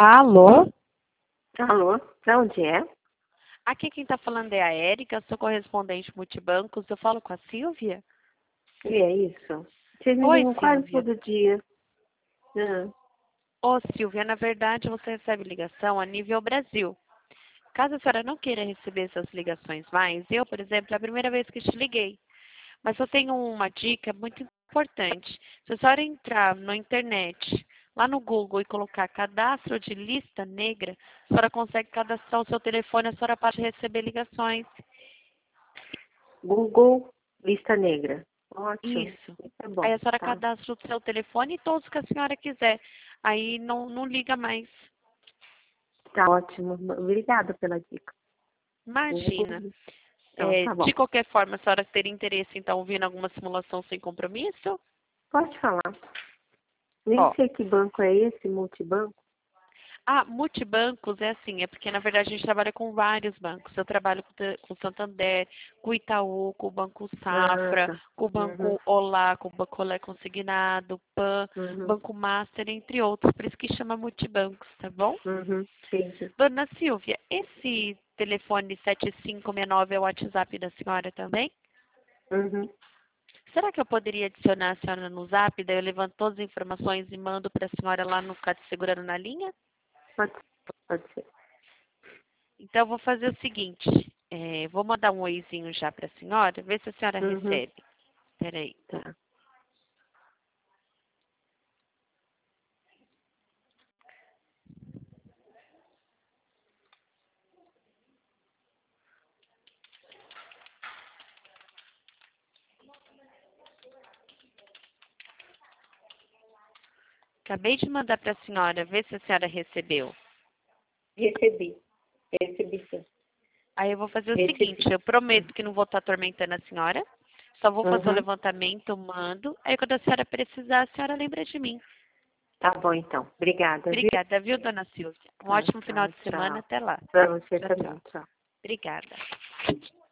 Alô? Alô, pra onde é? Aqui quem está falando é a Érica, sou correspondente multibancos. Eu falo com a Silvia? E é isso? Vocês me Oi, ligam quase Silvia. todo dia. Ah, Ô, Silvia, na verdade você recebe ligação a nível Brasil. Caso a senhora não queira receber essas ligações mais, eu, por exemplo, é a primeira vez que te liguei. Mas eu tenho uma dica muito importante. Se a senhora entrar na internet, lá no Google e colocar cadastro de lista negra, a senhora consegue cadastrar o seu telefone, a senhora pode receber ligações. Google, lista negra. Ótimo. Isso. Isso é Aí bom, a senhora tá? cadastra o seu telefone e todos que a senhora quiser. Aí não liga mais. Tá ótimo. Obrigada pela dica. Imagina. Então, tá De bom. qualquer forma, a senhora teria interesse, então, ouvindo alguma simulação sem compromisso? Pode falar. Nem Ó, sei que banco é esse, multibanco. multibancos é assim, é porque na verdade a gente trabalha com vários bancos. Eu trabalho com o Santander, com o Itaú, com o Banco Ah, Safra, tá. com o Uhum, Banco Olá, com o Banco Olé Consignado, PAN, uhum, Banco Master, entre outros. Por isso que chama multibancos, tá bom? uhum. Entendi. Dona Silvia, esse telefone 7569 é o WhatsApp da senhora também? Uhum. Será que eu poderia adicionar a senhora no Zap? Daí eu levanto todas as informações e mando para a senhora lá no ficar te segurando na linha? Pode, pode ser. Então eu vou fazer o seguinte, vou mandar um oizinho já para a senhora, ver se a senhora Uhum. recebe. Peraí. Tá. Acabei de mandar para a senhora, ver se a senhora recebeu. Recebi. Recebi sim. Aí eu vou fazer o seguinte, Recebi. eu prometo que não vou estar atormentando a senhora, só vou fazer o Uhum. levantamento, mando, aí quando a senhora precisar, a senhora lembra de mim. Tá bom, então. Obrigada, viu? Obrigada, viu, dona Silvia? Um Tá, ótimo final tá. de semana, Tchau. até lá. Pra você Tchau, também. tchau. Tchau. Obrigada.